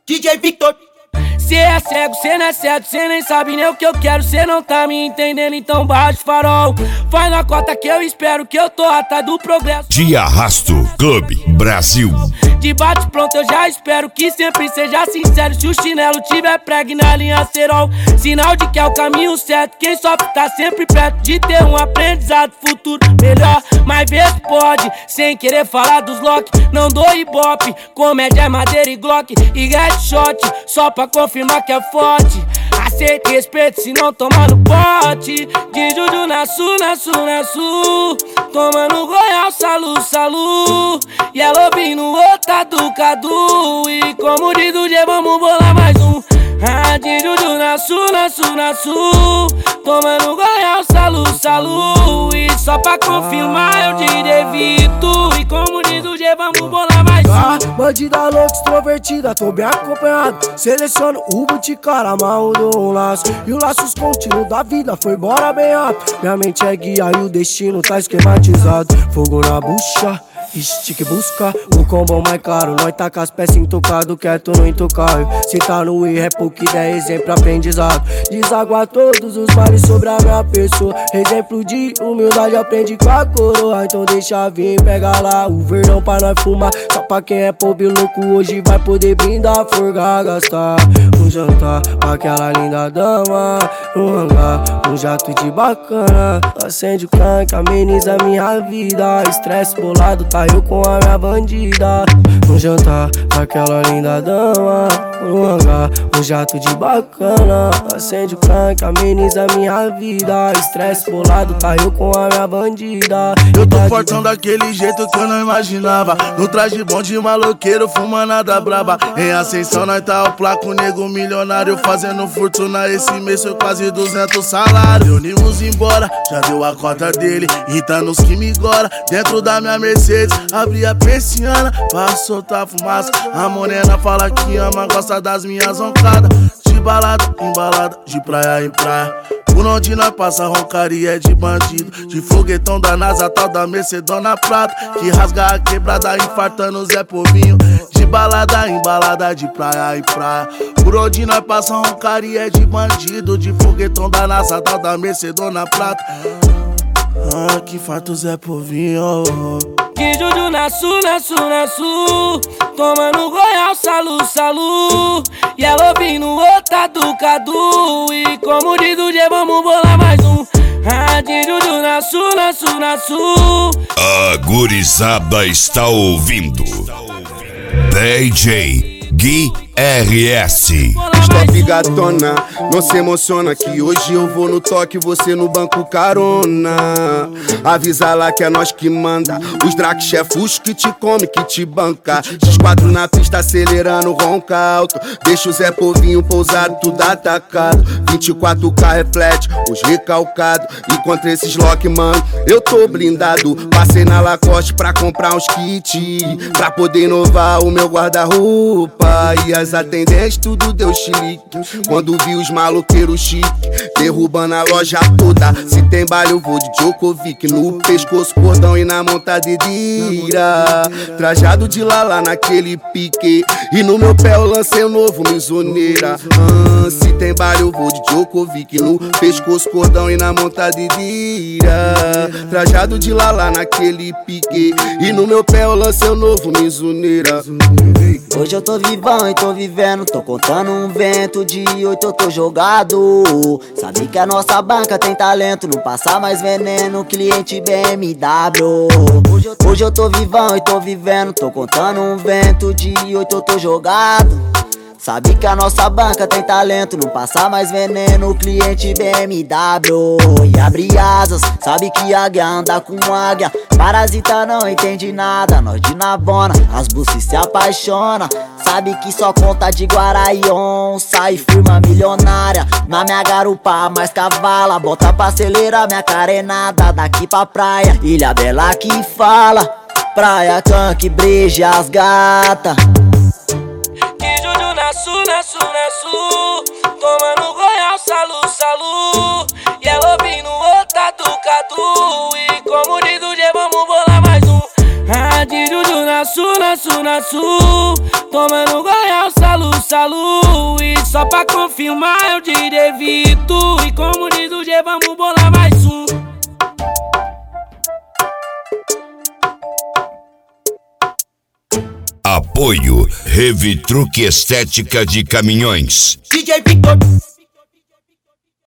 DJ Victor. Cê é cego, cê não é cego, cê nem sabe nem o que eu quero, cê não tá me entendendo, então baixa o farol. Vai na cota que eu espero, que eu tô atrás do progresso. De Arrasto Clube Brasil. De bate pronto eu já espero que sempre seja sincero. Se o chinelo tiver prego na linha cerol, sinal de que é o caminho certo. Quem sofre tá sempre perto de ter um aprendizado futuro melhor. Mas vê se pode, sem querer falar dos lock. Não dou ibope, comédia é madeira e glock e headshot, só pra confirmar que é forte. Aceita e respeito se não toma no pote. De Juju na sul, tomando Royal, salu. E ela ouvindo outra do Cadu. E como diz o G, vamos bolar mais um. De Juju na sul, tomando Royal, salu. E só pra confirmar eu te evito. E como diz o G, vamos bolar mais um. Bandida louca, extrovertida, tô bem acompanhado. Seleciono o boticara, amarro um laço. E o laços contínuo da vida foi embora bem rápido. Minha mente é guia e o destino tá esquematizado. Fogo na bucha, estique busca o combo mais caro. Nós tá com as peças intocado, quieto no intocável. Se tá no erro é pouco ideia, exemplo aprendizado. Deságua todos os males sobre a minha pessoa. Exemplo de humildade aprendi com a coroa. Então deixa vir, pega lá o verdão pra nós fumar. Só pra quem é pobre louco hoje vai poder brindar, forgar, gastar. Um jantar pra aquela linda dama, um hangar, um jato de bacana. Acende o canque, ameniza minha vida. Estresse bolado, tá eu com a minha bandida. Um jantar pra aquela linda dama, um hangar, um jato de bacana. Acende o canque, ameniza minha vida. Estresse bolado, tá eu com a minha bandida. Eu tô fortão daquele jeito que eu não imaginava. No traje bom de maloqueiro, fuma nada braba. Em ascensão nós tá o placo, nego milionário. Fazendo fortuna esse mês foi quase 200 salários. Reunimos embora, já deu a cota dele. Então nos que me gora, dentro da minha Mercedes. Abri a persiana pra soltar fumaça. A morena fala que ama, gosta das minhas roncadas. De balada em balada, de praia em praia. Por onde nós passa roncaria é de bandido. De foguetão da NASA, tal da Mercedona Prata. Que rasga a quebrada, infartando Zé Povinho. De balada em balada, de praia em praia. Por onde nós passa roncaria é de bandido. De foguetão da NASA, tal da Mercedona Prata. Que infarta o Zé Povinho. De Juju na sul, tomando Royal, salu. E ela ouvindo outra do Cadu. E como diz o G, vamos bolar mais um. De Juju na sul. A gurizada está ouvindo DJ Gui RS. Stop gatona, não se emociona que hoje eu vou no toque, você no banco carona. Avisa lá que é nós que manda, os drag chefos que te come, que te banca. X4 na pista acelerando, ronca alto. Deixa o Zé Povinho pousado, tudo atacado. 24K reflete os recalcados. E contra esses lock, mano, eu tô blindado. Passei na Lacoste pra comprar uns kits, pra poder inovar o meu guarda-roupa. E as atendentes tudo deu chilique quando vi os maloqueiros chique derrubando a loja toda. Se tem baile eu vou de Djokovic, no pescoço cordão e na montadeira. Trajado de lala naquele pique e no meu pé eu lancei um novo misoneira. Se tem baile eu vou de Djokovic, no pescoço cordão e na montadeira. Trajado de lala naquele pique e no meu pé eu lancei um novo misoneira. Hoje eu tô vivão e tô vivendo, tô contando um vento. De 8 eu tô jogado. Sabe que a nossa banca tem talento, não passa mais veneno, cliente BMW. Hoje eu tô vivão e tô vivendo, tô contando um vento. De 8 eu tô jogado. Sabe que a nossa banca tem talento, não passa mais veneno, cliente BMW. E abre asas, sabe que águia anda com águia. Parasita não entende nada, nós de Navona, as buças se apaixona. Sabe que só conta de Guaraion, sai firma milionária. Na minha garupa mais cavala, bota pra acelerar minha carenada. Daqui pra praia, Ilha Bela que fala, praia canque, breja as gata. Na sul, tomando Royal, salu. E ela ouvindo outra do Cadu. E como diz o G, vamos bolar mais um. De Juju na na sul, tomando Goiás, salu. E só pra confirmar eu te devito. E como diz o G, vamos bolar mais um. Apoio Revitruque Estética de Caminhões. DJ Victor.